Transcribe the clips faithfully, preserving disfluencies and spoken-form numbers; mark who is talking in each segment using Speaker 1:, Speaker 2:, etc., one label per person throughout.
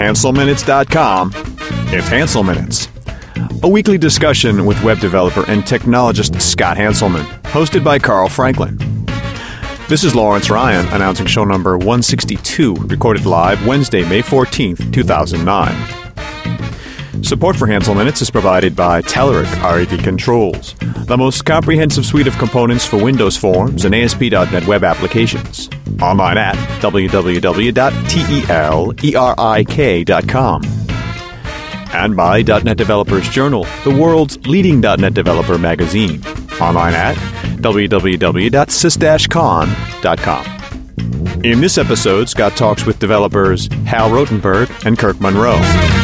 Speaker 1: Hansel Minutes dot com, it's Hansel Minutes, a weekly discussion with web developer and technologist Scott Hanselman, hosted by Carl Franklin. This is Lawrence Ryan announcing show number one sixty-two, recorded live Wednesday, May fourteenth, two thousand nine. Support for Hansel Minutes is provided by Telerik R E D Controls, the most comprehensive suite of components for Windows Forms and A S P dot net web applications. Online at w w w dot telerik dot com. And by .dot net Developers Journal, the world's leading .dot net developer magazine. Online at w w w dot sys dash con dot com. In this episode, Scott talks with developers Hal Rotenberg and Kirk Monroe.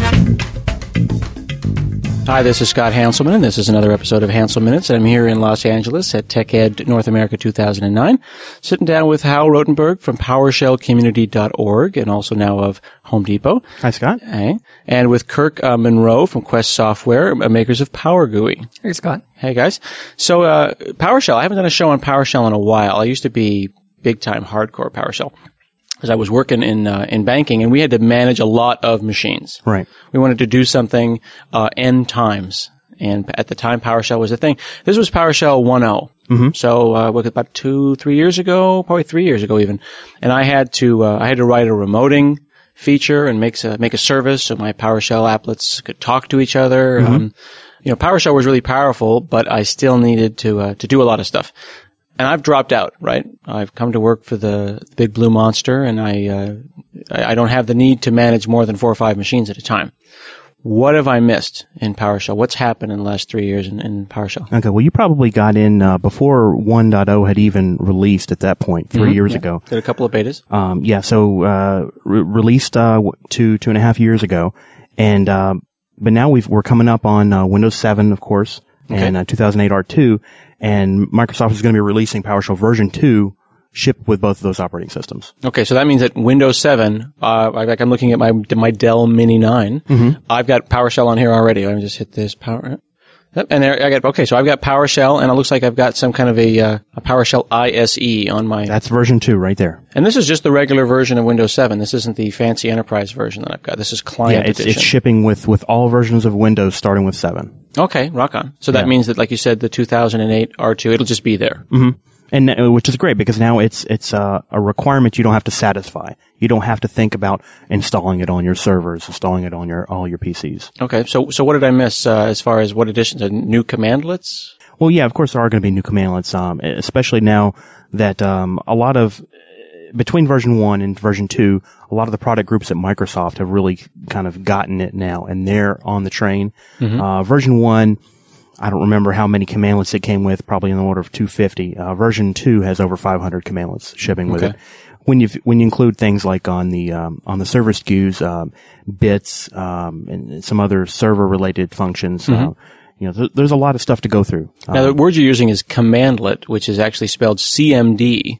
Speaker 2: Hi, this is Scott Hanselman, and this is another episode of Hansel Minutes. I'm here in Los Angeles at TechEd North America two thousand nine, sitting down with Hal Rotenberg from PowerShell Community dot org, and also now of Home Depot.
Speaker 3: Hi, Scott.
Speaker 2: Hey. And with Kirk uh, Monroe from Quest Software, makers of PowerGui.
Speaker 4: Hey, Scott.
Speaker 2: Hey, guys. So, uh, PowerShell, I haven't done a show on PowerShell in a while. I used to be big-time hardcore PowerShell, because I was working in uh, in banking, and we had to manage a lot of machines.
Speaker 3: Right.
Speaker 2: We wanted to do something uh, n times, and at the time, PowerShell was a thing. This was PowerShell one point oh. Mm-hmm. So uh, what, about two, three years ago, probably three years ago even, and I had to uh, I had to write a remoting feature and make a make a service so my PowerShell applets could talk to each other. Mm-hmm. Um, you know, PowerShell was really powerful, but I still needed to uh, to do a lot of stuff. And I've dropped out, right? I've come to work for the big blue monster, and I, uh, I don't have the need to manage more than four or five machines at a time. What have I missed in PowerShell? What's happened in the last three years in, in PowerShell?
Speaker 3: Okay, well, you probably got in uh, before one point oh had even released at that point, three mm-hmm. years
Speaker 2: yeah.
Speaker 3: ago.
Speaker 2: Did a couple of betas?
Speaker 3: Um, yeah, so uh, re- released uh, two, two and a half years ago, and uh, but now we've, we're coming up on uh, Windows seven, of course, okay. and uh, two thousand eight R two. And Microsoft is going to be releasing PowerShell version two, shipped with both of those operating systems.
Speaker 2: Okay, so that means that Windows seven, uh, like I'm looking at my my Dell Mini nine, mm-hmm. I've got PowerShell on here already. Let me just hit this power. Yep, and there I got, okay, so I've got PowerShell, and it looks like I've got some kind of a, uh, a PowerShell I S E on my...
Speaker 3: That's version two right there.
Speaker 2: And this is just the regular version of Windows seven. This isn't the fancy enterprise version that I've got. This is client
Speaker 3: yeah, it's,
Speaker 2: edition.
Speaker 3: it's shipping with, with all versions of Windows starting with seven.
Speaker 2: Okay, rock on. So that yeah. means that, like you said, the two thousand eight R two, it'll just be there.
Speaker 3: Mm-hmm. And, uh, which is great because now it's, it's, uh, a requirement you don't have to satisfy. You don't have to think about installing it on your servers, installing it on your, all your P Cs.
Speaker 2: Okay. So, so what did I miss, uh, as far as what additions? Uh, new commandlets?
Speaker 3: Well, yeah, of course there are going to be new commandlets, um, especially now that, um, a lot of, between version one and version two, a lot of the product groups at Microsoft have really kind of gotten it now and they're on the train. Mm-hmm. Uh, version one, I don't remember how many commandlets it came with, probably in the order of two hundred fifty. Uh, version two has over five hundred commandlets shipping with okay. it. When you, when you include things like on the, um, on the server S K Us, um, bits, um, and some other server related functions, mm-hmm. uh, you know, th- there's a lot of stuff to go through.
Speaker 2: Now, um, the word you're using is commandlet, which is actually spelled C M D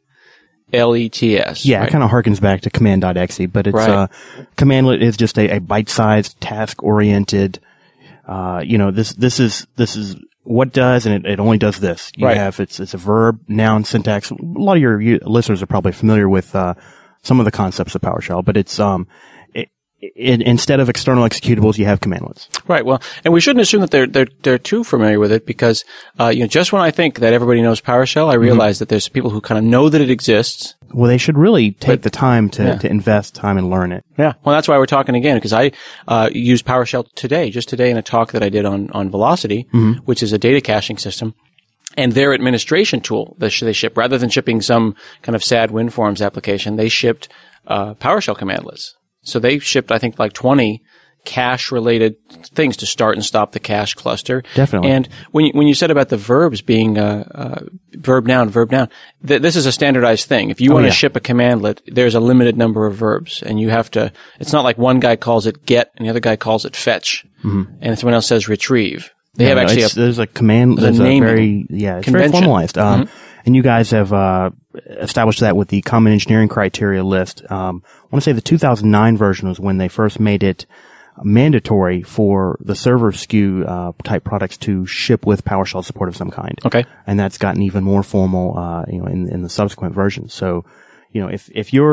Speaker 2: L E T S.
Speaker 3: Yeah,
Speaker 2: right?
Speaker 3: It kind of harkens back to command.exe, but it's,
Speaker 2: right.
Speaker 3: uh, commandlet is just a, a bite-sized, task-oriented, uh, you know, this, this is, this is what does, and it, it only does this. You
Speaker 2: right.
Speaker 3: have, it's, it's a verb, noun, syntax. A lot of your, your listeners are probably familiar with, uh, some of the concepts of PowerShell, but it's, um, it, it, instead of external executables, you have commandlets.
Speaker 2: Right. Well, and we shouldn't assume that they're, they're, they're too familiar with it because, uh, you know, just when I think that everybody knows PowerShell, I realize mm-hmm. that there's people who kind of know that it exists.
Speaker 3: Well, they should really take
Speaker 2: but,
Speaker 3: the time to,
Speaker 2: yeah.
Speaker 3: to invest time and learn it.
Speaker 2: Yeah. Well, that's why we're talking again, because I, uh, used PowerShell today, just today in a talk that I did on, on Velocity, mm-hmm. which is a data caching system. And their administration tool that they ship, rather than shipping some kind of sad WinForms application, they shipped, uh, PowerShell commandlets. So they shipped, I think, like twenty cache-related things to start and stop the cache cluster.
Speaker 3: Definitely.
Speaker 2: And when you, when you said about the verbs being uh, uh, verb noun, verb noun, th- this is a standardized thing. If you oh, want to yeah. ship a commandlet, there's a limited number of verbs, and you have to. It's not like one guy calls it get and the other guy calls it fetch, mm-hmm. and someone else says retrieve. They
Speaker 3: yeah,
Speaker 2: have actually a,
Speaker 3: there's a command. There's a, a very yeah, it's
Speaker 2: convention.
Speaker 3: very formalized. Um,
Speaker 2: mm-hmm.
Speaker 3: And you guys have uh established that with the common engineering criteria list. Um, I want to say the two thousand nine version was when they first made it mandatory for the server S K U uh, type products to ship with PowerShell support of some kind.
Speaker 2: Okay.
Speaker 3: And that's gotten even more formal, uh, you know, in, in the subsequent versions. So, you know, if if you're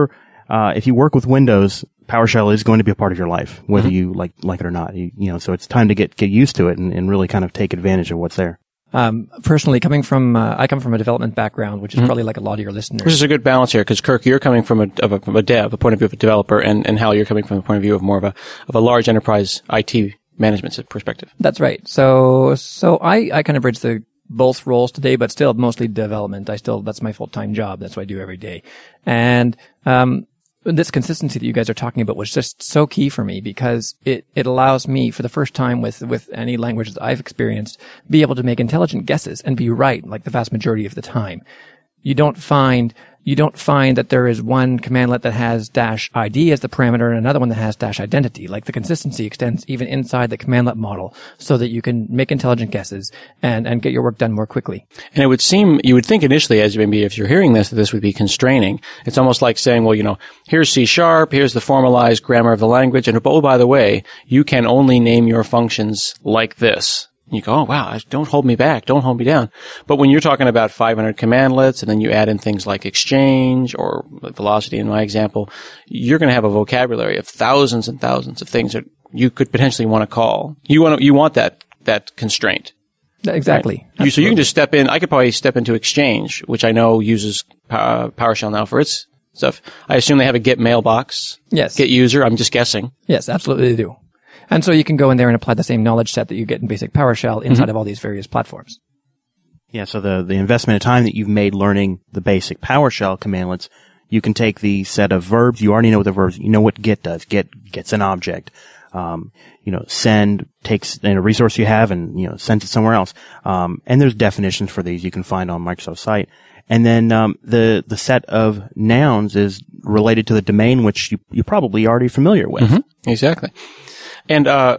Speaker 3: uh, if you work with Windows, PowerShell is going to be a part of your life, whether mm-hmm. you like like it or not. You, you know, so it's time to get get used to it and, and really kind of take advantage of what's there.
Speaker 4: Um, personally, coming from, uh, I come from a development background, which is mm-hmm. probably like a lot of your listeners.
Speaker 2: Which is a good balance here, because Kirk, you're coming from a, of a, from a dev, a point of view of a developer, and, and Hal, you're coming from the point of view of more of a, of a large enterprise I T management perspective.
Speaker 4: That's right. So, so I, I kind of bridge the both roles today, but still mostly development. I still, that's my full-time job. That's what I do every day. And, um, this consistency that you guys are talking about was just so key for me, because it, it allows me, for the first time with, with any language that I've experienced, be able to make intelligent guesses and be right, like the vast majority of the time. You don't find, you don't find that there is one commandlet that has dash I D as the parameter and another one that has dash identity. Like, the consistency extends even inside the commandlet model, so that you can make intelligent guesses and, and get your work done more quickly.
Speaker 2: And it would seem, you would think initially, as maybe if you're hearing this, that this would be constraining. It's almost like saying, well, you know, here's C sharp, here's the formalized grammar of the language, and oh, by the way, you can only name your functions like this. You go, oh, wow, don't hold me back. Don't hold me down. But when you're talking about five hundred commandlets, and then you add in things like exchange or velocity in my example, you're going to have a vocabulary of thousands and thousands of things that you could potentially want to call. You want to, you want that, that constraint.
Speaker 4: Exactly.
Speaker 2: Right? You, so you can just step in. I could probably step into Exchange, which I know uses uh, PowerShell now for its stuff. I assume they have a get mailbox.
Speaker 4: Yes.
Speaker 2: Get user. I'm just guessing.
Speaker 4: Yes, absolutely they do. And so you can go in there and apply the same knowledge set that you get in basic PowerShell inside mm-hmm. of all these various platforms.
Speaker 3: Yeah, so the, the investment of time that you've made learning the basic PowerShell commandlets, you can take the set of verbs. You already know what the verbs, you know what get does. Get gets an object. Um, you know, send takes a resource you have and, you know, sends it somewhere else. Um, and there's definitions for these you can find on Microsoft's site. And then, um, the, the set of nouns is related to the domain, which you, you're probably already familiar with.
Speaker 2: Mm-hmm. Exactly. And, uh,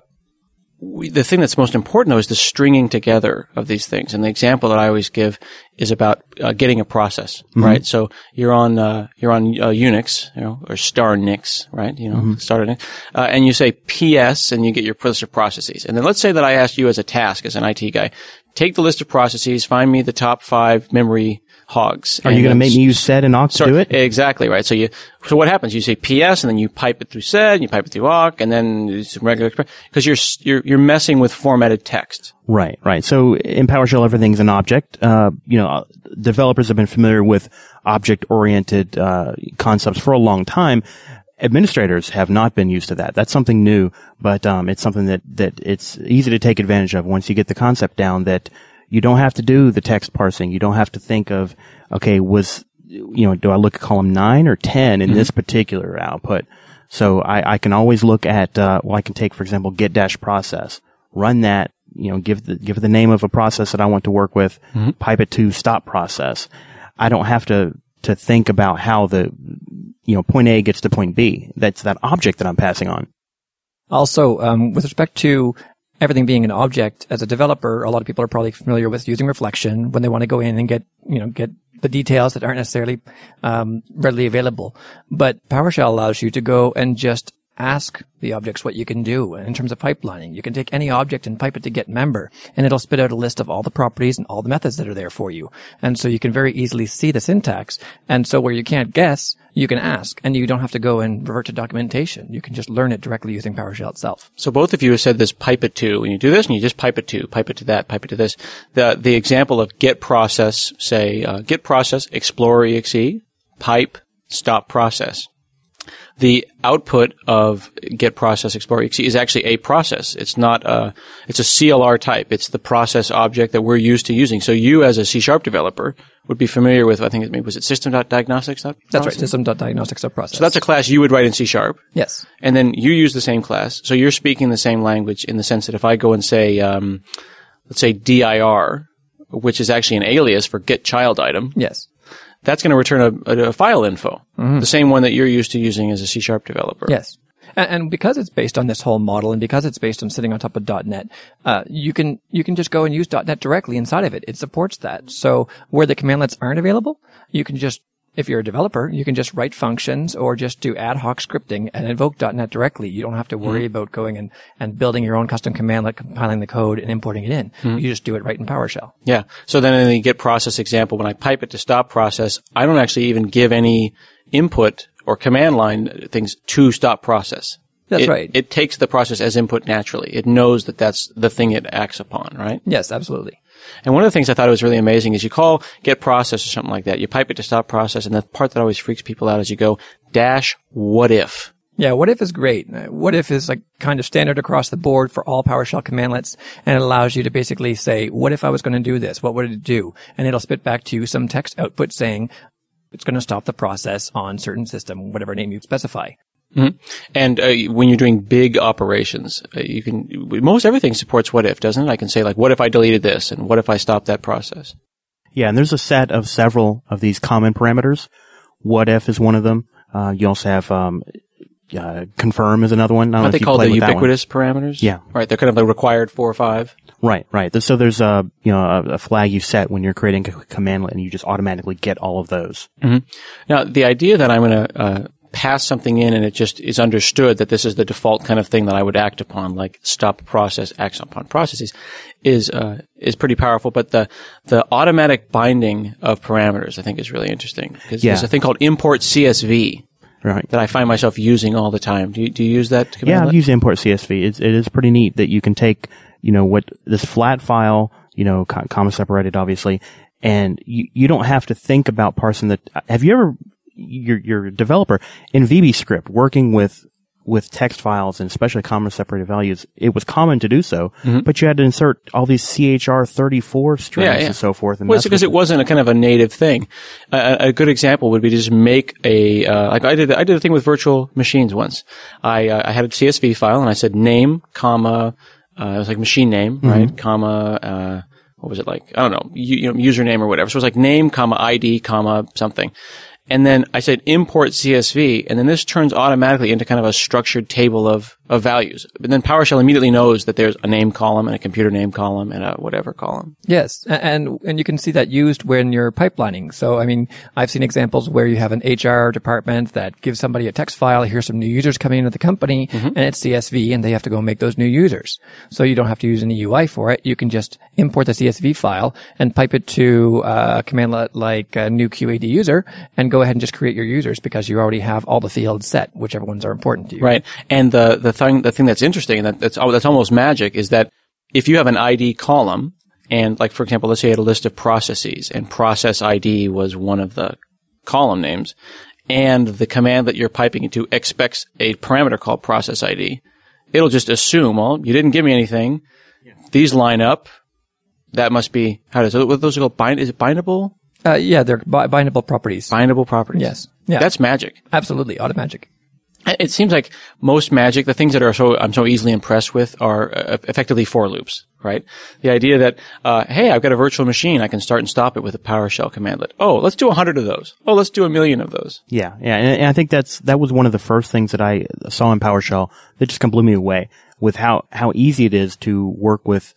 Speaker 2: we, the thing that's most important though is the stringing together of these things. And the example that I always give is about uh, getting a process, mm-hmm. right? So you're on, uh, you're on uh, Unix, you know, or star Nix, right? You know, mm-hmm. start Nix, uh, and you say P S and you get your list of processes. And then let's say that I asked you as a task, as an I T guy, take the list of processes, find me the top five memory hogs.
Speaker 3: Are you going to make me use sed and awk to do it?
Speaker 2: Exactly, right. So you, so what happens? You say P S and then you pipe it through sed, and you pipe it through awk, and then it's regular, because you're, you're, you're messing with formatted text.
Speaker 3: Right, right. So in PowerShell, everything's an object. Uh, you know, developers have been familiar with object-oriented, uh, concepts for a long time. Administrators have not been used to that. That's something new, but, um, it's something that, that it's easy to take advantage of once you get the concept down, that you don't have to do the text parsing. You don't have to think of, okay, was, you know, do I look at column nine or ten in mm-hmm. this particular output? So I, I can always look at, uh, well, I can take, for example, get dash process, run that, you know, give the, give the name of a process that I want to work with, mm-hmm. pipe it to stop process. I don't have to, to think about how the, you know, point A gets to point B. That's that object that I'm passing on.
Speaker 4: Also, um, with respect to everything being an object, as a developer, a lot of people are probably familiar with using reflection when they want to go in and get, you know, get the details that aren't necessarily um, readily available. But PowerShell allows you to go and just ask the objects what you can do in terms of pipelining. You can take any object and pipe it to get member, and it'll spit out a list of all the properties and all the methods that are there for you. And so you can very easily see the syntax. And so where you can't guess, you can ask, and you don't have to go and revert to documentation. You can just learn it directly using PowerShell itself.
Speaker 2: So both of you have said this pipe it to. When you do this, and you just pipe it to, pipe it to that, pipe it to this. The the example of get process, say, uh, get process, explore exe, pipe, stop process. The output of get process explore exe is actually a process. It's not a, it's a C L R type. It's the process object that we're used to using. So you as a C sharp developer would be familiar with, I think it was it system.diagnostics?
Speaker 4: That's right, system.diagnostics.process.
Speaker 2: So that's a class you would write in C sharp.
Speaker 4: Yes.
Speaker 2: And then you use the same class. So you're speaking the same language in the sense that if I go and say, um, let's say dir, which is actually an alias for get child item.
Speaker 4: Yes.
Speaker 2: That's going to return a, a file info, mm-hmm. the same one that you're used to using as a C sharp developer.
Speaker 4: Yes. And, and because it's based on this whole model, and because it's based on sitting on top of .NET, uh, you can, you can just go and use .NET directly inside of it. It supports that. So where the commandlets aren't available, you can just, if you're a developer, you can just write functions or just do ad hoc scripting and invoke .NET directly. You don't have to worry mm-hmm. about going and, and building your own custom commandlet, compiling the code and importing it in. Mm-hmm. You just do it right in PowerShell.
Speaker 2: Yeah. So then in the get process example, when I pipe it to stop process, I don't actually even give any input or command line things to stop process.
Speaker 4: That's
Speaker 2: it,
Speaker 4: right.
Speaker 2: It takes the process as input naturally. It knows that that's the thing it acts upon, right?
Speaker 4: Yes, absolutely.
Speaker 2: And one of the things I thought was really amazing is you call get process or something like that. You pipe it to stop process, and the part that always freaks people out is you go dash what if.
Speaker 4: Yeah, what if is great. What if is like kind of standard across the board for all PowerShell commandlets, and it allows you to basically say, what if I was going to do this? What would it do? And it'll spit back to you some text output saying it's going to stop the process on certain system, whatever name you specify.
Speaker 2: Mm-hmm. And uh, when you're doing big operations, uh, you can most everything supports what if, doesn't it? I can say like, what if I deleted this, and what if I stopped that process?
Speaker 3: Yeah, and there's a set of several of these common parameters. What if is one of them. Uh, you also have um, uh, confirm is another one. I don't know
Speaker 2: Aren't
Speaker 3: if
Speaker 2: they
Speaker 3: you
Speaker 2: called the
Speaker 3: played with that one.
Speaker 2: ubiquitous parameters?
Speaker 3: Yeah.
Speaker 2: Right. They're kind of like required four or five.
Speaker 3: Right, right. So there's a you know a, a flag you set when you're creating a commandlet, and you just automatically get all of those.
Speaker 2: Mm-hmm. Now, the idea that I'm going to uh, pass something in and it just is understood that this is the default kind of thing that I would act upon, like stop process, acts upon processes, is uh, is pretty powerful. But the the automatic binding of parameters, I think, is really interesting because
Speaker 3: Yeah.
Speaker 2: there's a thing called import C S V.
Speaker 3: Right.
Speaker 2: That I find myself using all the time. Do you, do you use that command?
Speaker 3: Yeah, I've used import C S V. It's, it is pretty neat that you can take, you know, what this flat file, you know, co- comma separated, obviously, and you, you don't have to think about parsing the. Have you ever, your your developer in VBScript working with with text files and especially comma separated values? It was common to do so,
Speaker 2: Mm-hmm.
Speaker 3: but you had to insert all these C H R thirty-four strings
Speaker 2: Yeah, yeah.
Speaker 3: and so forth. And
Speaker 2: Well,
Speaker 3: mess
Speaker 2: it's because
Speaker 3: with
Speaker 2: it wasn't a kind of a native thing. Uh, a good example would be to just make a uh, like I did. I did a thing with virtual machines once. I uh, I had a C S V file and I said name, comma. Uh, it was like machine name, right?
Speaker 3: Mm-hmm.
Speaker 2: Comma. Uh, what was it like? I don't know. You, you know, username or whatever. So it was like name, comma I D, comma something. And then I said import C S V, and then this turns automatically into kind of a structured table of, of values. But then PowerShell immediately knows that there's a name column and a computer name column and a whatever column.
Speaker 4: Yes, a- and and you can see that used when you're pipelining. So, I mean, I've seen examples where you have an H R department that gives somebody a text file. Here's some new users coming into the company,
Speaker 2: Mm-hmm.
Speaker 4: and it's C S V, and they have to go make those new users. So you don't have to use any U I for it. You can just import the C S V file and pipe it to uh, a commandlet like a new Q A D user, and go ahead and just create your users because you already have all the fields set, whichever ones are important to you.
Speaker 2: Right. And the, the thing, the thing that's interesting and that, that's, that's almost magic is that if you have an I D column and like, for example, let's say you had a list of processes and process I D was one of the column names and the command that you're piping into expects a parameter called process I D, it'll just assume, well, you didn't give me anything. These line up. That must be, how does it, what those are called? Bind, is it bindable?
Speaker 4: Uh, yeah, they're bi- bindable properties.
Speaker 2: Bindable properties.
Speaker 4: Yes. Yeah.
Speaker 2: That's magic.
Speaker 4: Absolutely. Automagic.
Speaker 2: It seems like most magic, the things that are so I'm so easily impressed with are uh, effectively for loops, right? The idea that, uh, hey, I've got a virtual machine, I can start and stop it with a PowerShell commandlet. Oh, let's do a hundred of those. Oh, let's do a million of those.
Speaker 3: Yeah, yeah, and, and I think that's that was one of the first things that I saw in PowerShell that just kind of blew me away with how how easy it is to work with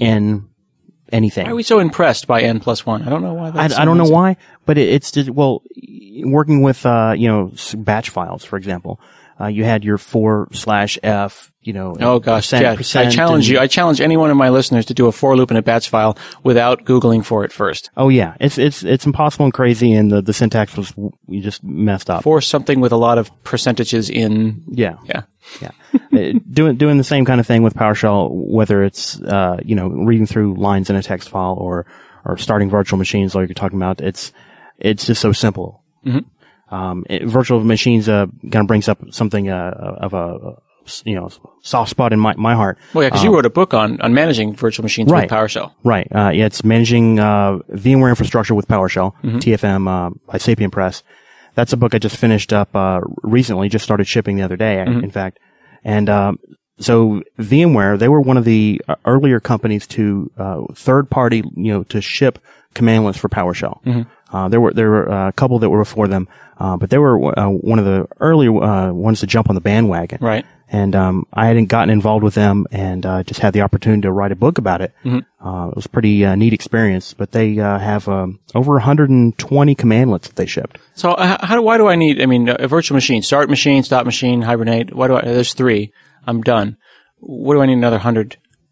Speaker 3: in anything.
Speaker 2: Why are we so impressed by N plus one? I don't know why.
Speaker 3: I,
Speaker 2: That's so
Speaker 3: I don't know
Speaker 2: amazing.
Speaker 3: why, but it, it's just, well, working with uh, you know s- batch files, for example. Uh, you had your four slash F, you know.
Speaker 2: Oh gosh,
Speaker 3: percent,
Speaker 2: yeah.
Speaker 3: percent
Speaker 2: I challenge
Speaker 3: and-
Speaker 2: you. I challenge any one of my listeners to do a for loop in a batch file without Googling for it first.
Speaker 3: Oh yeah, it's it's it's impossible and crazy, and the the syntax was you just messed up.
Speaker 2: For something with a lot of percentages in.
Speaker 3: Yeah,
Speaker 2: Yeah.
Speaker 3: yeah. Uh, doing doing the same kind of thing with PowerShell, whether it's uh you know reading through lines in a text file or or starting virtual machines like you're talking about. It's it's just so simple.
Speaker 2: Mm-hmm.
Speaker 3: Um, it, virtual machines uh kind of brings up something uh of a you know soft spot in my my heart.
Speaker 2: Well, yeah, because you wrote a book on, on managing virtual machines
Speaker 3: Right.
Speaker 2: with PowerShell.
Speaker 3: Right. Uh, yeah, it's managing uh, VMware infrastructure with PowerShell,
Speaker 2: Mm-hmm.
Speaker 3: T F M uh, by Sapient Press. That's a book I just finished up uh, recently, just started shipping the other day,
Speaker 2: Mm-hmm.
Speaker 3: in fact. And um, so VMware, they were one of the uh, earlier companies to uh, third party, you know, to ship commandlets for PowerShell.
Speaker 2: Mm-hmm.
Speaker 3: Uh, there were there were uh, a couple that were before them, uh, but they were uh, one of the earlier uh, ones to jump on the bandwagon.
Speaker 2: Right.
Speaker 3: And um, I hadn't gotten involved with them, and uh, just had the opportunity to write a book about it.
Speaker 2: Mm-hmm.
Speaker 3: Uh, it was a pretty uh, neat experience. But they uh, have um, over one hundred twenty commandlets that they shipped.
Speaker 2: So uh, how do, why do I need, I mean, a virtual machine, start machine, stop machine, hibernate, why do I, there's three. I'm done. What do I need another hundred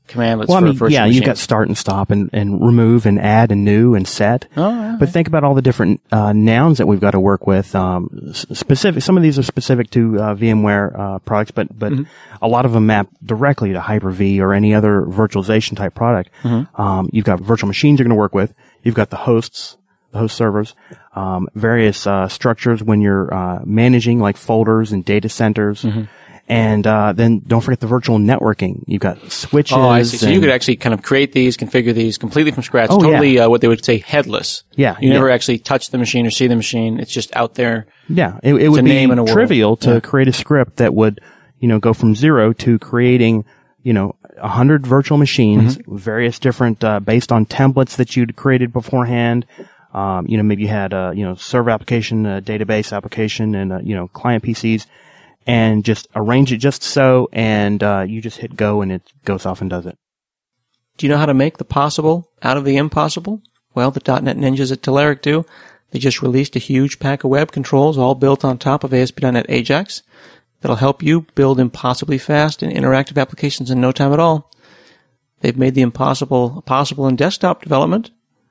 Speaker 2: commandlets
Speaker 3: Well, I
Speaker 2: for
Speaker 3: mean,
Speaker 2: virtual
Speaker 3: yeah,
Speaker 2: machines.
Speaker 3: you've got start and stop and, and remove and add and new and set.
Speaker 2: Oh, yeah,
Speaker 3: but think about all the different uh, nouns that we've got to work with. Um, s- specific. Some of these are specific to uh, VMware uh, products, but but
Speaker 2: Mm-hmm.
Speaker 3: a lot of them map directly to Hyper-V or any other virtualization type product.
Speaker 2: Mm-hmm.
Speaker 3: Um, you've got virtual machines you're going to work with. You've got the hosts, the host servers, um, various uh, structures when you're uh, managing like folders and data centers.
Speaker 2: Mm-hmm.
Speaker 3: And uh, then don't forget the virtual networking. You've got switches.
Speaker 2: Oh, I see. So you
Speaker 3: and-
Speaker 2: could actually kind of create these, configure these completely from scratch.
Speaker 3: Oh,
Speaker 2: totally
Speaker 3: yeah.
Speaker 2: uh, what they would say headless.
Speaker 3: Yeah,
Speaker 2: You
Speaker 3: yeah.
Speaker 2: never actually touch the machine or see the machine. It's just out there.
Speaker 3: Yeah, it, it
Speaker 2: a
Speaker 3: would be
Speaker 2: name and a word.
Speaker 3: trivial to
Speaker 2: Yeah.
Speaker 3: create a script that would, you know, go from zero to creating, you know, a hundred virtual machines,
Speaker 2: Mm-hmm.
Speaker 3: various different, uh, based on templates that you'd created beforehand. Um, you know, maybe you had a, you know, server application, a database application, and, uh, you know, client P Cs, and just arrange it just so, and, uh, you just hit go and it goes off and does it.
Speaker 2: Do you know how to make the possible out of the impossible? Well, the .dot net ninjas at Telerik do. They just released a huge pack of web controls all built on top of A S P dot net Ajax that'll help you build impossibly fast and interactive applications in no time at all. They've made the impossible possible in desktop development.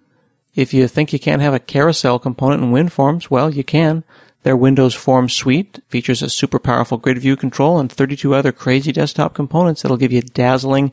Speaker 2: If you think you can't have a carousel component in WinForms, well, you can. Their Windows Forms suite features a super powerful grid view control and thirty-two other crazy desktop components that'll give you dazzling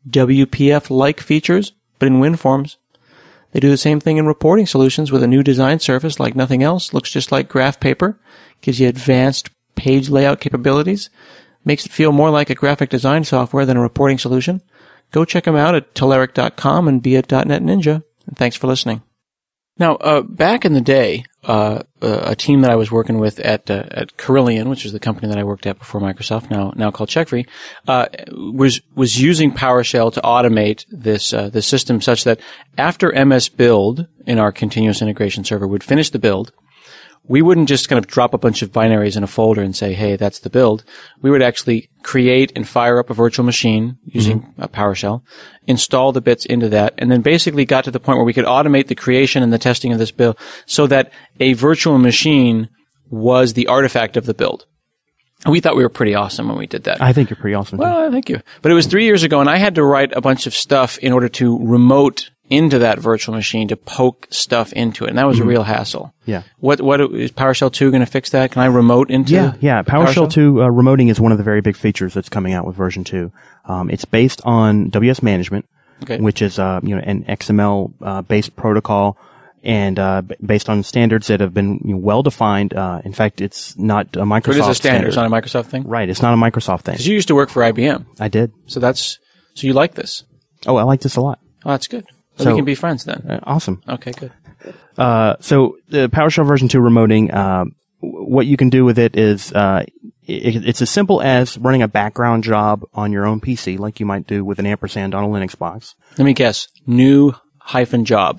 Speaker 2: W P F-like features, but in WinForms. They do the same thing in reporting solutions with a new design surface like nothing else. Looks just like graph paper. Gives you advanced page layout capabilities. Makes it feel more like a graphic design software than a reporting solution. Go check them out at telerik dot com and be a .dot net ninja. And thanks for listening. Now, uh, back in the day, uh, uh, a team that I was working with at uh, at Carillion, which is the company that I worked at before Microsoft, now now called CheckFree, uh, was was using PowerShell to automate this uh, this system such that after M S build in our continuous integration server would finish the build, we wouldn't just kind of drop a bunch of binaries in a folder and say, hey, that's the build. We would actually create and fire up a virtual machine using mm-hmm. a PowerShell, install the bits into that, and then basically got to the point where we could automate the creation and the testing of this build so that a virtual machine was the artifact of the build. And we thought we were pretty awesome when we did that.
Speaker 3: I think you're pretty awesome.
Speaker 2: Well, thank you. But it was three years ago, and I had to write a bunch of stuff in order to remote into that virtual machine to poke stuff into it, and that was mm-hmm. a real hassle.
Speaker 3: Yeah.
Speaker 2: What what is PowerShell two going to fix that? Can I remote into?
Speaker 3: Yeah, yeah. PowerShell, PowerShell? two uh, remoting is one of the very big features that's coming out with version two. Um, it's based on W S Management,
Speaker 2: okay.
Speaker 3: which is uh, you know an X M L uh, based protocol, and uh, b- based on standards that have been you know, well defined. Uh, in fact, it's not a Microsoft.
Speaker 2: So it is a standard.
Speaker 3: standard.
Speaker 2: It's not a Microsoft thing.
Speaker 3: Right. It's not a Microsoft thing.
Speaker 2: Because you used to work for I B M.
Speaker 3: I did.
Speaker 2: So that's so you like this.
Speaker 3: Oh, I like this a lot.
Speaker 2: Oh, that's good. So,
Speaker 3: so
Speaker 2: we can be friends then.
Speaker 3: Uh, awesome.
Speaker 2: Okay, good.
Speaker 3: Uh, so the PowerShell version two remoting, uh, what you can do with it is, uh, it, it's as simple as running a background job on your own P C, like you might do with an ampersand on a Linux box.
Speaker 2: Let me guess. New hyphen job.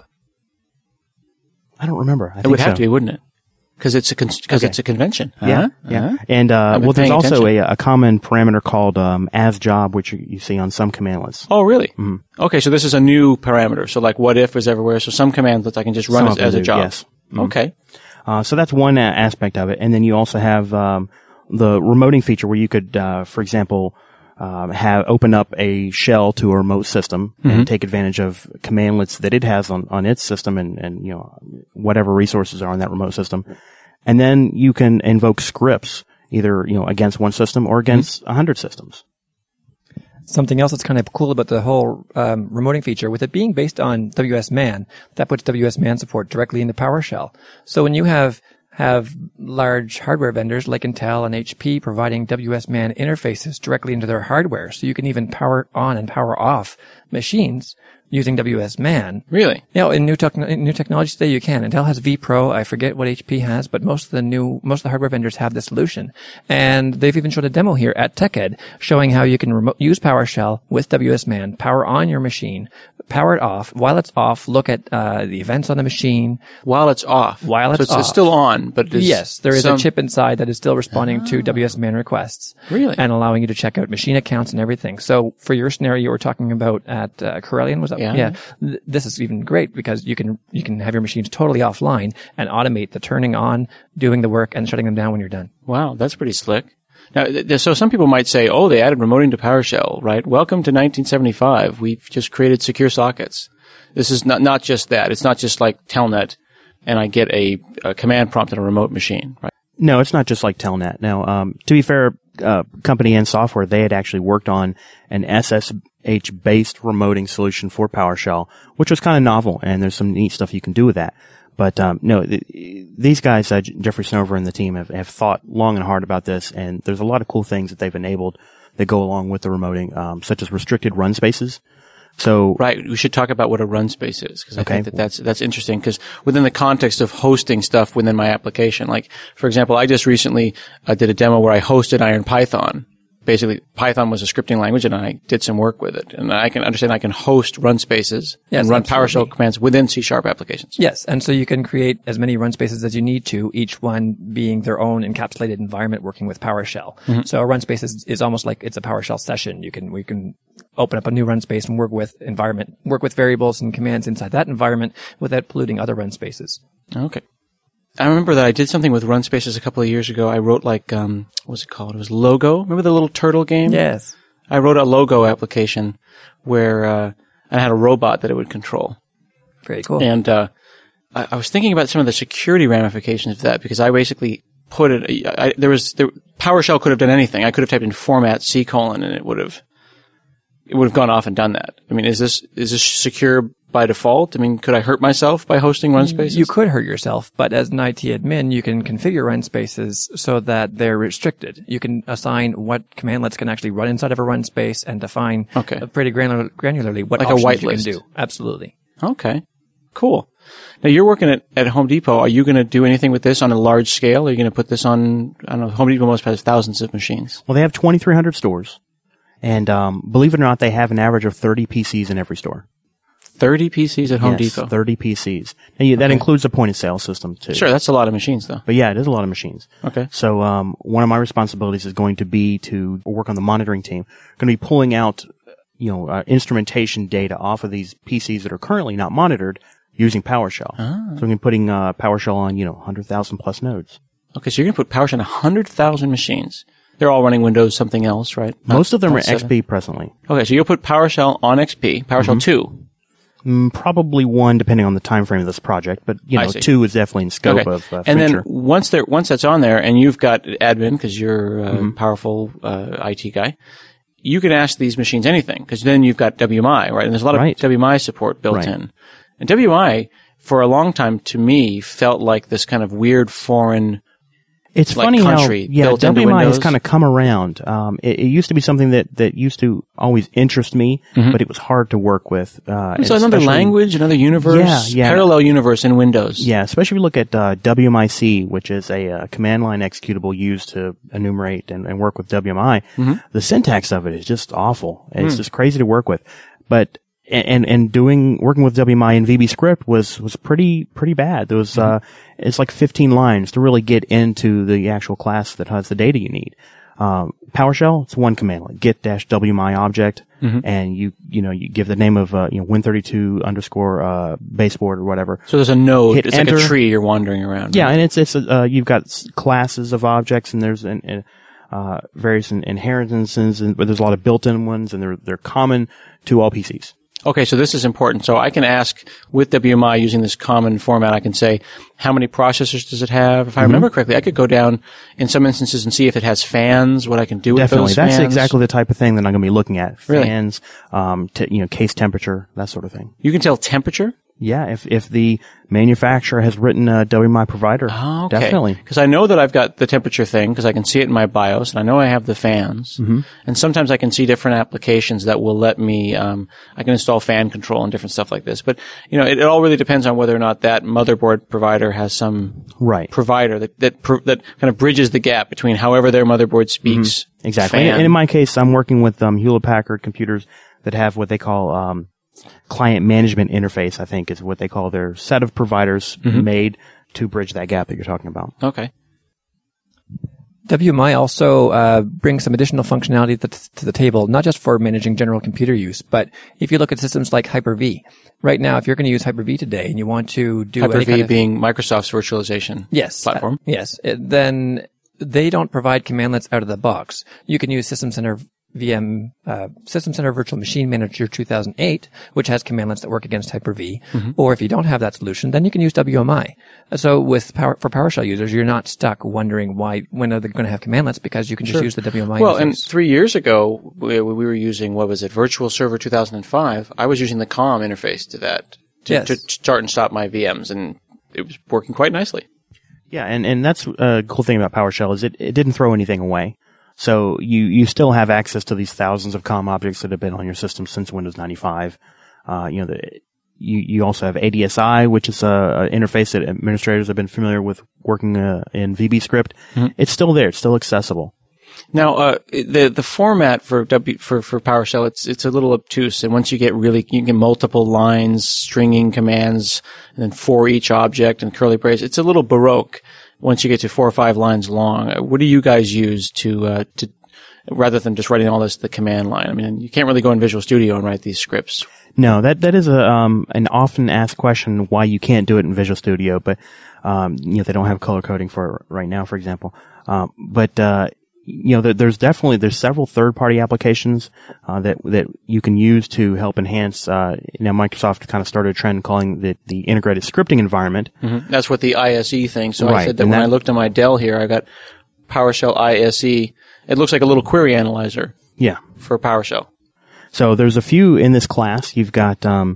Speaker 3: I don't remember. I
Speaker 2: it
Speaker 3: think
Speaker 2: would have
Speaker 3: so.
Speaker 2: to be, wouldn't it? Because it's a because
Speaker 3: Okay.
Speaker 2: it's a convention.
Speaker 3: Yeah,
Speaker 2: Uh-huh.
Speaker 3: yeah.
Speaker 2: Uh-huh.
Speaker 3: And uh,
Speaker 2: I've been
Speaker 3: well, there's
Speaker 2: paying
Speaker 3: also a,
Speaker 2: attention.
Speaker 3: a common parameter called um, as job, which you, you see on some commandlets.
Speaker 2: Oh, really?
Speaker 3: Mm-hmm.
Speaker 2: Okay, so this is a new parameter. So like what if is everywhere. So some commandlets I can just run
Speaker 3: Some
Speaker 2: as,
Speaker 3: of them
Speaker 2: as a
Speaker 3: do,
Speaker 2: job.
Speaker 3: yes. Mhm.
Speaker 2: Okay.
Speaker 3: Uh, so that's one uh, aspect of it. And then you also have um, the remoting feature where you could, uh, for example, um, have open up a shell to a remote system
Speaker 2: Mm-hmm.
Speaker 3: and take advantage of commandlets that it has on, on its system and, and, you know, whatever resources are on that remote system. And then you can invoke scripts either, you know, against one system or against a mm-hmm. hundred systems.
Speaker 4: Something else that's kind of cool about the whole um, remoting feature, with it being based on W S Man, that puts W S Man support directly into PowerShell. So when you have have large hardware vendors like Intel and H P providing W S Man interfaces directly into their hardware, so you can even power on and power off machines using W S Man.
Speaker 2: Really?
Speaker 4: You know, in new, tech, in new technology today, you can. Intel has vPro. I forget what H P has, but most of the new, most of the hardware vendors have this solution. And they've even showed a demo here at TechEd showing how you can remote, use PowerShell with W S Man, power on your machine, power it off. While it's off, look at uh, the events on the machine.
Speaker 2: While it's off.
Speaker 4: While it's
Speaker 2: so it's,
Speaker 4: off.
Speaker 2: it's still on, but it is
Speaker 4: Yes, there is
Speaker 2: some...
Speaker 4: a chip inside that is still responding
Speaker 2: oh.
Speaker 4: to W S Man requests.
Speaker 2: Really?
Speaker 4: And allowing you to check out machine accounts and everything. So for your scenario you were talking about at uh, Carillion, was that?
Speaker 2: Yeah.
Speaker 4: yeah. Th- this is even great because you can you can have your machines totally offline and automate the turning on, doing the work, and shutting them down when you're done.
Speaker 2: Wow, that's pretty slick. Now, th- so some people might say, oh, they added remoting to PowerShell, right? Welcome to nineteen seventy-five. We've just created secure sockets. This is not, not just that. It's not just like Telnet and I get a, a command prompt on a remote machine, right?
Speaker 3: No, it's not just like Telnet. Now, um, to be fair, uh, company and software, they had actually worked on an S S H-based remoting solution for PowerShell, which was kind of novel, and there's some neat stuff you can do with that. But um, no, th- these guys, uh, Jeffrey Snover and the team, have, have thought long and hard about this, and there's a lot of cool things that they've enabled that go along with the remoting, um, such as restricted run spaces. So
Speaker 2: right, we should talk about what a run space is, because I
Speaker 3: okay.
Speaker 2: think that that's that's interesting. Because within the context of hosting stuff within my application, like for example, I just recently uh, did a demo where I hosted IronPython. Basically, Python was a scripting language, and I did some work with it. And I can understand I can host run spaces
Speaker 4: yes,
Speaker 2: and run
Speaker 4: absolutely.
Speaker 2: PowerShell commands within C Sharp applications.
Speaker 4: Yes, and so you can create as many run spaces as you need to, each one being their own encapsulated environment working with PowerShell. Mm-hmm. So a run space is, is almost like it's a PowerShell session. You can we can open up a new run space and work with environment, work with variables and commands inside that environment without polluting other run spaces.
Speaker 2: Okay. I remember that I did something with run spaces a couple of years ago. I wrote like, um, what was it called? It was Logo. Remember the little turtle game?
Speaker 4: Yes.
Speaker 2: I wrote a Logo application where, uh, I had a robot that it would control.
Speaker 4: Very cool.
Speaker 2: And, uh, I, I was thinking about some of the security ramifications of that because I basically put it, I, there was, there, PowerShell could have done anything. I could have typed in format C colon and it would have, it would have gone off and done that. I mean, is this, is this secure by default? I mean, could I hurt myself by hosting run spaces?
Speaker 4: You could hurt yourself, but as an I T admin, you can configure run spaces so that they're restricted. You can assign what commandlets can actually run inside of a run space and define
Speaker 2: okay.
Speaker 4: pretty granular, granularly what
Speaker 2: like
Speaker 4: options
Speaker 2: a white
Speaker 4: you
Speaker 2: list.
Speaker 4: can do. Absolutely.
Speaker 2: Okay. Cool. Now you're working at, at Home Depot. Are you going to do anything with this on a large scale? Are you going to put this on, I don't know, Home Depot most has thousands of machines.
Speaker 3: Well, they have twenty-three hundred stores. And um, believe it or not, they have an average of thirty P Cs in every store.
Speaker 2: thirty P Cs at Home
Speaker 3: yes,
Speaker 2: Depot?
Speaker 3: thirty P Cs. And yeah, that
Speaker 2: okay.
Speaker 3: includes a point-of-sale system, too.
Speaker 2: Sure, that's a lot of machines, though.
Speaker 3: But yeah, it is a lot of machines.
Speaker 2: Okay.
Speaker 3: So um, one of my responsibilities is going to be to work on the monitoring team. Going to be pulling out, you know, uh, instrumentation data off of these P Cs that are currently not monitored using PowerShell.
Speaker 2: Ah.
Speaker 3: So I'm going to be putting uh, PowerShell on, you know, one hundred thousand plus nodes.
Speaker 2: Okay, so you're going to put PowerShell on one hundred thousand machines. They're all running Windows something else, right?
Speaker 3: Most
Speaker 2: Not,
Speaker 3: of them are
Speaker 2: seven.
Speaker 3: X P presently.
Speaker 2: Okay, so you'll put PowerShell on X P, PowerShell mm-hmm. two.
Speaker 3: Mm, probably one, depending on the time frame of this project, but you know, two is definitely in scope
Speaker 2: okay.
Speaker 3: of uh,
Speaker 2: and
Speaker 3: feature.
Speaker 2: then once there, once that's on there, and you've got admin because you're a mm-hmm. powerful uh, I T guy, you can ask these machines anything because then you've got W M I, right? And there's a lot of
Speaker 3: right.
Speaker 2: W M I support built
Speaker 3: right.
Speaker 2: in. And W M I, for a long time, to me, felt like this kind of weird foreign.
Speaker 3: It's
Speaker 2: like
Speaker 3: funny
Speaker 2: country
Speaker 3: how yeah,
Speaker 2: built
Speaker 3: W M I
Speaker 2: into
Speaker 3: has kind of come around. Um, it, it used to be something that, that used to always interest me, mm-hmm. but it was hard to work with. Uh,
Speaker 2: so another language, another universe,
Speaker 3: yeah, yeah.
Speaker 2: parallel universe in Windows.
Speaker 3: Yeah, especially if you look at uh, W M I C, which is a uh, command line executable used to enumerate and, and work with W M I. Mm-hmm. The syntax of it is just awful. It's mm. just crazy to work with. But And, and doing, working with W M I in V B script was, was pretty, pretty bad. There was, mm-hmm. uh, it's like fifteen lines to really get into the actual class that has the data you need. Um, PowerShell, it's one command, like get dash W M I object, mm-hmm. and you, you know, you give the name of, uh, you know, Win thirty-two underscore, uh, baseboard or whatever.
Speaker 2: So there's a node.
Speaker 3: Hit
Speaker 2: it's
Speaker 3: enter.
Speaker 2: like a tree you're wandering around.
Speaker 3: Yeah,
Speaker 2: right?
Speaker 3: and it's, it's, uh, you've got classes of objects and there's an, an uh, various inheritances, and, but there's a lot of built-in ones and they're, they're common to all P Cs.
Speaker 2: Okay, so this is important. So I can ask with W M I using this common format, I can say, how many processors does it have? If I mm-hmm. remember correctly, I could go down in some instances and see if it has fans, what I can do with
Speaker 3: Definitely.
Speaker 2: those
Speaker 3: That's
Speaker 2: fans.
Speaker 3: exactly the type of thing that I'm going to be looking at.
Speaker 2: Really?
Speaker 3: Fans, um, t- you know, case temperature, that sort of thing.
Speaker 2: You can tell temperature?
Speaker 3: Yeah, if if the manufacturer has written a W M I provider,
Speaker 2: oh, okay.
Speaker 3: definitely.
Speaker 2: Because I know that I've got the temperature thing because I can see it in my BIOS, and I know I have the fans. Mm-hmm. And sometimes I can see different applications that will let me. Um, I can install fan control and different stuff like this. But you know, it, it all really depends on whether or not that motherboard provider has some
Speaker 3: right.
Speaker 2: provider that that pr- that kind of bridges the gap between however their motherboard speaks.
Speaker 3: Mm-hmm. Exactly.
Speaker 2: Fan.
Speaker 3: And in my case, I'm working with um, Hewlett Packard computers that have what they call um, client management interface, I think is what they call their set of providers mm-hmm. made to bridge that gap that you're talking about.
Speaker 2: Okay.
Speaker 4: W M I also uh, brings some additional functionality to, to the table, not just for managing general computer use, but if you look at systems like Hyper-V. Right now, if you're going to use Hyper-V today and you want to do
Speaker 2: Hyper-V
Speaker 4: any kind of,
Speaker 2: being Microsoft's virtualization
Speaker 4: yes,
Speaker 2: platform.
Speaker 4: Uh, yes. It, then they don't provide commandlets out of the box. You can use System Center V M, uh, System Center Virtual Machine Manager two thousand eight, which has commandlets that work against Hyper-V. Mm-hmm. Or if you don't have that solution, then you can use W M I. So with power, for PowerShell users, you're not stuck wondering why, when are they going to have commandlets, because you can just
Speaker 2: sure.
Speaker 4: use the W M I
Speaker 2: Well,
Speaker 4: interface.
Speaker 2: and three years ago, we, we were using, what was it, Virtual Server two thousand five. I was using the C O M interface to that to,
Speaker 4: yes.
Speaker 2: to start and stop my V Ms, and it was working quite nicely.
Speaker 3: Yeah, and, and that's a cool thing about PowerShell is it, it didn't throw anything away. So you, you still have access to these thousands of C O M objects that have been on your system since Windows ninety-five. Uh, you know, the, you, you also have A D S I, which is a, a interface that administrators have been familiar with working uh, in V B script. Mm-hmm. It's still there. It's still accessible.
Speaker 2: Now, uh, the, the format for W, for, for PowerShell, it's, it's a little obtuse. And once you get really, you get multiple lines, stringing commands, and then for each object and curly braces. It's a little baroque. Once you get to four or five lines long, what do you guys use to, uh, to, rather than just writing all this the command line? I mean, you can't really go in Visual Studio and write these scripts.
Speaker 3: No, that, that is a, um, an often asked question why you can't do it in Visual Studio, but, um, you know, they don't have color coding for it right now, for example. Um, but, uh, you know, there, there's definitely, there's several third-party applications, uh, that, that you can use to help enhance, uh, you know, Microsoft kind of started a trend calling the, the integrated scripting environment.
Speaker 2: Mm-hmm. That's what the I S E thing. So
Speaker 3: right.
Speaker 2: I said that
Speaker 3: and
Speaker 2: when
Speaker 3: that,
Speaker 2: I looked at my Dell here, I got PowerShell I S E. It looks like a little query analyzer.
Speaker 3: Yeah.
Speaker 2: For PowerShell.
Speaker 3: So there's a few in this class. You've got, um,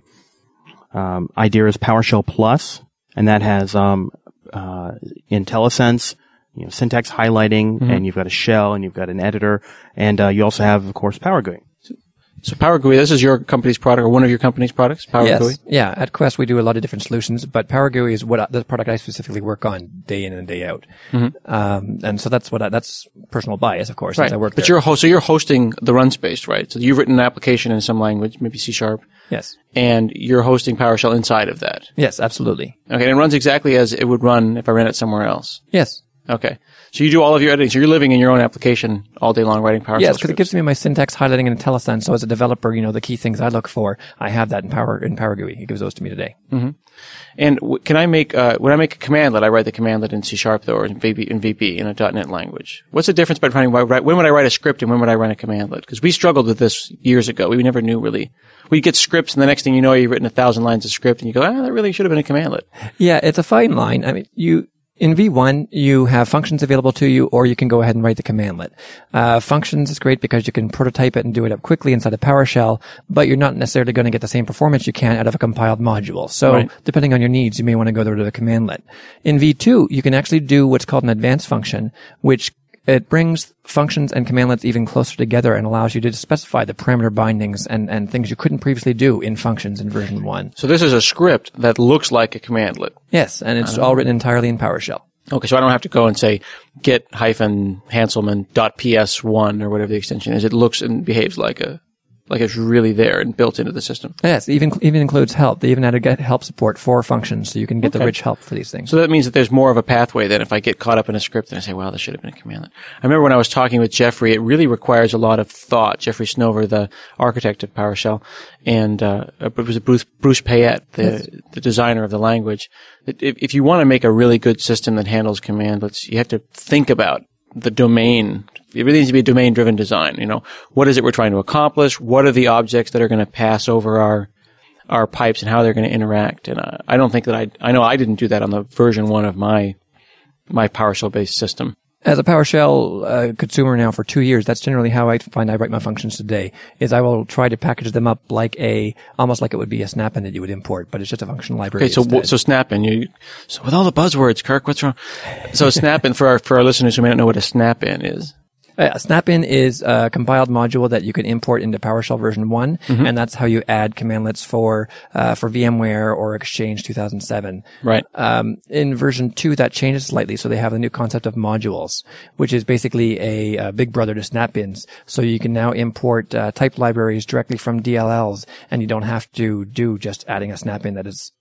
Speaker 3: um, Idera's PowerShell Plus, and that has, um, uh, IntelliSense, you know, syntax highlighting, mm-hmm. and you've got a shell, and you've got an editor, and uh, you also have, of course, PowerGUI.
Speaker 2: So, so PowerGUI, this is your company's product, or one of your company's products, PowerGUI?
Speaker 4: Yes. Yeah, at Quest we do a lot of different solutions, but PowerGUI is what I, the product I specifically work on day in and day out. Mm-hmm. Um, and so that's what I, that's personal bias, of course,
Speaker 2: right.
Speaker 4: since I work
Speaker 2: but
Speaker 4: there.
Speaker 2: You're host, so you're hosting the run space, right? So you've written an application in some language, maybe C Sharp.
Speaker 4: Yes.
Speaker 2: And you're hosting PowerShell inside of that.
Speaker 4: Yes, absolutely.
Speaker 2: Okay, and it runs exactly as it would run if I ran it somewhere else.
Speaker 4: Yes.
Speaker 2: Okay. So you do all of your editing. So you're living in your own application all day long writing PowerShell.
Speaker 4: Yes, because it gives me my syntax highlighting and IntelliSense. So as a developer, you know, the key things I look for, I have that in Power in PowerGUI. It gives those to me today.
Speaker 2: Mm-hmm. And w- can I make uh, when I make a commandlet, I write the commandlet in C Sharp though, or in V B in V B in a .dot net language. What's the difference between when would I write a script and when would I run a commandlet? Because we struggled with this years ago. We never knew really. We get scripts, and the next thing you know, you've written a thousand lines of script, and you go, ah, that really should have been a commandlet.
Speaker 4: Yeah, it's a fine line. I mean, you. In V one, you have functions available to you, or you can go ahead and write the commandlet. Uh, functions is great because you can prototype it and do it up quickly inside of PowerShell, but you're not necessarily going to get the same performance you can out of a compiled module. So, right. depending on your needs, you may want to go to the commandlet. In V two, you can actually do what's called an advanced function, which it brings functions and commandlets even closer together and allows you to specify the parameter bindings and, and things you couldn't previously do in functions in version one.
Speaker 2: So this is a script that looks like a commandlet.
Speaker 4: Yes, and it's all written entirely in PowerShell.
Speaker 2: Okay, so I don't have to go and say get hyphen Hanselman dot P S one or whatever the extension is. It looks and behaves like a like it's really there and built into the system.
Speaker 4: Yes, even even includes help. They even added get help support for functions, so you can get okay. the rich help for these things.
Speaker 2: So that means that there's more of a pathway than if I get caught up in a script and I say, well, this should have been a commandlet. I remember when I was talking with Jeffrey, it really requires a lot of thought. Jeffrey Snover, the architect of PowerShell, and uh, it was Bruce, Bruce Payette, the, yes. the designer of the language. If, if you want to make a really good system that handles commandlets, you have to think about the domain. It really needs to be a domain-driven design. You know, what is it we're trying to accomplish? What are the objects that are going to pass over our our pipes and how they're going to interact? And uh, I don't think that I I know I didn't do that on the version one of my my PowerShell-based system.
Speaker 4: As a PowerShell uh, consumer now for two years, that's generally how I find I write my functions today, is I will try to package them up like a, almost like it would be a snap-in that you would import, but it's just a function library.
Speaker 2: Okay, so,
Speaker 4: instead.
Speaker 2: so snap-in, you, so with all the buzzwords, Kirk, what's wrong? So snap-in, for our, for our listeners who may not know what a snap-in is.
Speaker 4: Uh, snap-in is a compiled module that you can import into PowerShell version one, mm-hmm. and that's how you add commandlets for uh, for VMware or Exchange two thousand seven.
Speaker 2: Right.
Speaker 4: Um, in version two, that changes slightly, so they have the new concept of modules, which is basically a, a big brother to snap-ins. So you can now import uh, type libraries directly from D L Ls, and you don't have to do just adding a snap-in that is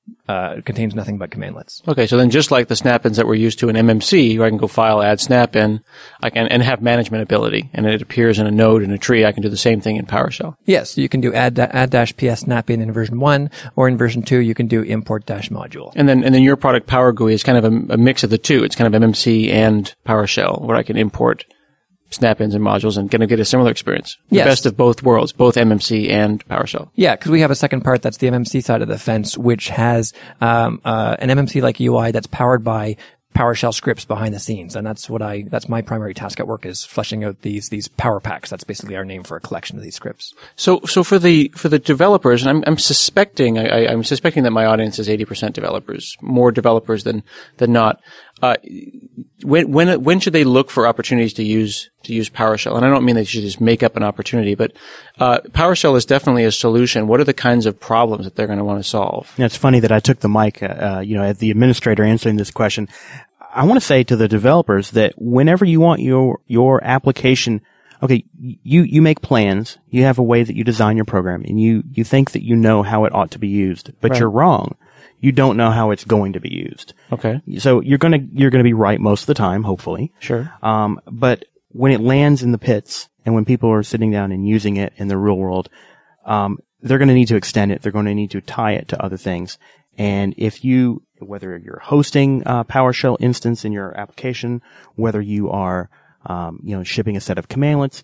Speaker 4: uh, contains nothing but commandlets.
Speaker 2: Okay, so then just like the snap-ins that we're used to in M M C, where I can go file, add snap-in, I can, and have management ability, and it appears in a node in a tree, I can do the same thing in PowerShell.
Speaker 4: Yes, you can do add, add dash ps snap-in in version one, or in version two, you can do import dash module.
Speaker 2: And then, and then your product Power G U I is kind of a, a mix of the two. It's kind of M M C and PowerShell, where I can import snap-ins and modules and gonna get a similar experience. The
Speaker 4: Yes.
Speaker 2: best of both worlds, both M M C and PowerShell.
Speaker 4: Yeah, because we have a second part that's the M M C side of the fence, which has um, uh, an M M C-like U I that's powered by PowerShell scripts behind the scenes, and that's what I that's my primary task at work is fleshing out these these Power Packs. That's basically our name for a collection of these scripts.
Speaker 2: So, so for the for the developers, and I'm I'm suspecting I, I, I'm suspecting that my audience is eighty percent developers, more developers than than not. Uh, when when when should they look for opportunities to use to use PowerShell? And I don't mean they should just make up an opportunity, but uh, PowerShell is definitely a solution. What are the kinds of problems that they're going to want to solve?
Speaker 3: Yeah, it's funny that I took the mic, uh, you know, as the administrator answering this question. I want to say to the developers that whenever you want your, your application, okay, you, you make plans, you have a way that you design your program, and you, you think that you know how it ought to be used, but
Speaker 2: Right.
Speaker 3: you're wrong. You don't know how it's going to be used.
Speaker 2: Okay,
Speaker 3: So you're gonna, you're gonna be right most of the time, hopefully.
Speaker 2: sure.
Speaker 3: Um, but when it lands in the pits and when people are sitting down and using it in the real world, um, they're going to need to extend it. They're going to need to tie it to other things. And if you, whether you're hosting a PowerShell instance in your application, whether you are, um, you know, shipping a set of commandlets,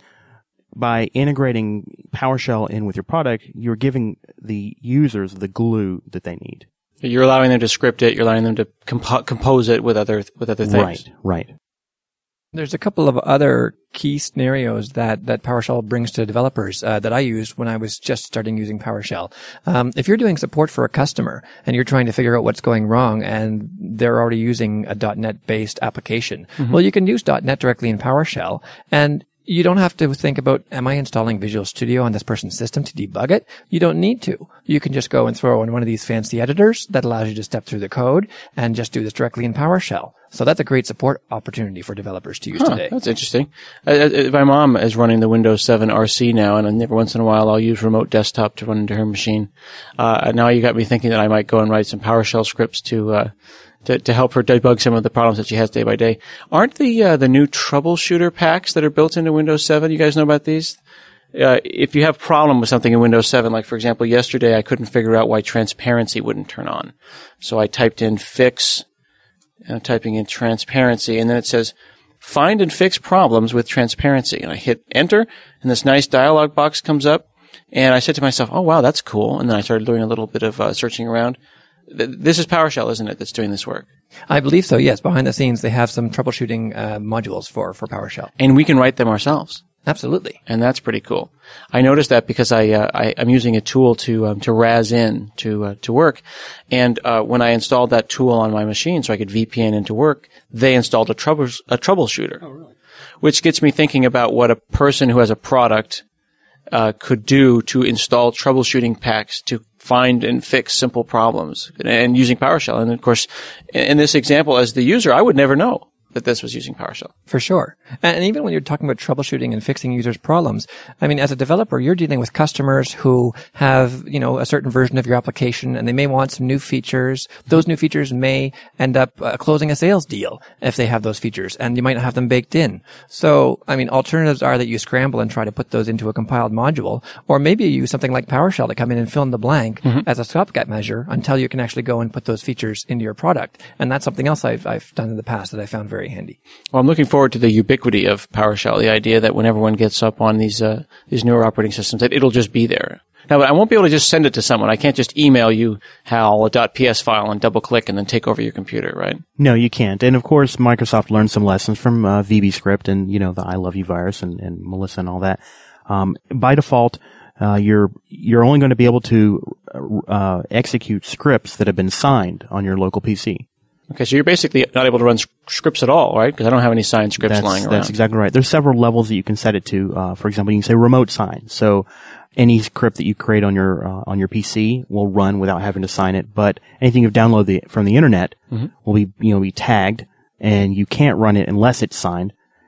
Speaker 3: by integrating PowerShell in with your product, you're giving the users the glue that they need.
Speaker 2: You're allowing them to script it. You're allowing them to compo- compose it with other with other things.
Speaker 3: Right, right.
Speaker 4: There's a couple of other key scenarios that, that PowerShell brings to developers uh, that I used when I was just starting using PowerShell. Um, if you're doing support for a customer and you're trying to figure out what's going wrong and they're already using a .NET-based application, mm-hmm. well, you can use .NET directly in PowerShell, and you don't have to think about, am I installing Visual Studio on this person's system to debug it? You don't need to. You can just go and throw in one of these fancy editors that allows you to step through the code and just do this directly in PowerShell. So that's a great support opportunity for developers to use
Speaker 2: Huh,
Speaker 4: today.
Speaker 2: That's interesting. Uh, uh, my mom is running the Windows seven R C now, and every once in a while I'll use remote desktop to run into her machine. Uh, now you got me thinking that I might go and write some PowerShell scripts to, uh, to, to help her debug some of the problems that she has day by day. Aren't the, uh, the new troubleshooter packs that are built into Windows seven, you guys know about these? Uh, if you have a problem with something in Windows seven, like for example, yesterday I couldn't figure out why transparency wouldn't turn on. So I typed in fix, and I'm typing in transparency, and then it says, find and fix problems with transparency. And I hit enter, and this nice dialog box comes up, and I said to myself, oh wow, that's cool. And then I started doing a little bit of uh, searching around. Th- this is PowerShell, isn't it, that's doing this work?
Speaker 4: I believe so, yes. Behind the scenes, they have some troubleshooting uh, modules for, for PowerShell.
Speaker 2: And we can write them ourselves.
Speaker 4: Absolutely.
Speaker 2: And that's pretty cool. I noticed that because I, uh, I I'm using a tool to um, to RAS in to uh, to work, and uh, when I installed that tool on my machine so I could V P N into work, they installed a trouble a troubleshooter. Oh, really? Which gets me thinking about what a person who has a product uh, could do to install troubleshooting packs to find and fix simple problems, and using PowerShell. And of course, in this example, as the user, I would never know that this was using PowerShell.
Speaker 4: For sure. And even when you're talking about troubleshooting and fixing users' problems, I mean, as a developer, you're dealing with customers who have, you know, a certain version of your application and they may want some new features. Those new features may end up uh, closing a sales deal if they have those features, and you might not have them baked in. So, I mean, alternatives are that you scramble and try to put those into a compiled module, or maybe you use something like PowerShell to come in and fill in the blank mm-hmm. as a stopgap measure until you can actually go and put those features into your product. And that's something else I've, I've done in the past that I found very handy.
Speaker 2: Well, I'm looking forward to the ubiquity of PowerShell, the idea that when everyone gets up on these uh, these newer operating systems, that it'll just be there. Now, I won't be able to just send it to someone. I can't just email you, Hal, a .ps file and double-click and then take over your computer, right?
Speaker 3: No, you can't. And of course, Microsoft learned some lessons from uh, VBScript and, you know, the I Love You virus and, and Melissa and all that. Um, by default, uh, you're you're only going to be able to uh, execute scripts that have been signed on your local P C.
Speaker 2: Okay, so you're basically not able to run scripts at all, right? Because I don't have any signed scripts
Speaker 3: that's,
Speaker 2: lying around.
Speaker 3: That's exactly right. There's several levels that you can set it to. Uh, for example, you can say remote sign. So any script that you create on your uh, on your P C will run without having to sign it. But anything you've downloaded the, from the internet mm-hmm. will be you know be tagged, and you can't run it unless it's signed.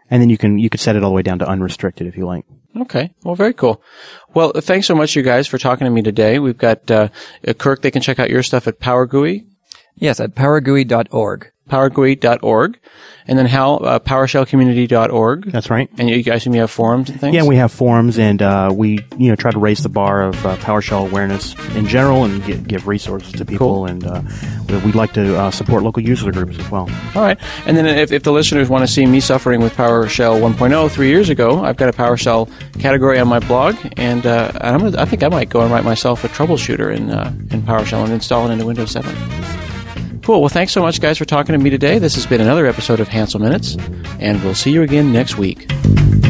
Speaker 3: And then you can, you could set it all the way down to unrestricted if you like.
Speaker 2: Okay. Well, very cool. Well, thanks so much, you guys, for talking to me today. We've got, uh, Kirk, they can check out your stuff at Power G U I.
Speaker 4: Yes, at power G U I dot org.
Speaker 2: power G U I dot org. And then Hal, uh, PowerShell Community dot org.
Speaker 3: That's right.
Speaker 2: And you guys, you have forums and things?
Speaker 3: Yeah, we have forums, and uh, we you know try to raise the bar of uh, PowerShell awareness in general, and give, give resources to people.
Speaker 2: Cool.
Speaker 3: And uh, we'd like to uh, support local user groups as well.
Speaker 2: All right. And then if, if the listeners want to see me suffering with PowerShell one point oh three years ago, I've got a PowerShell category on my blog, and uh, I'm gonna, I think I might go and write myself a troubleshooter in uh, in PowerShell and install it into Windows seven. Cool. Well, thanks so much, guys, for talking to me today. This has been another episode of Hansel Minutes, and we'll see you again next week.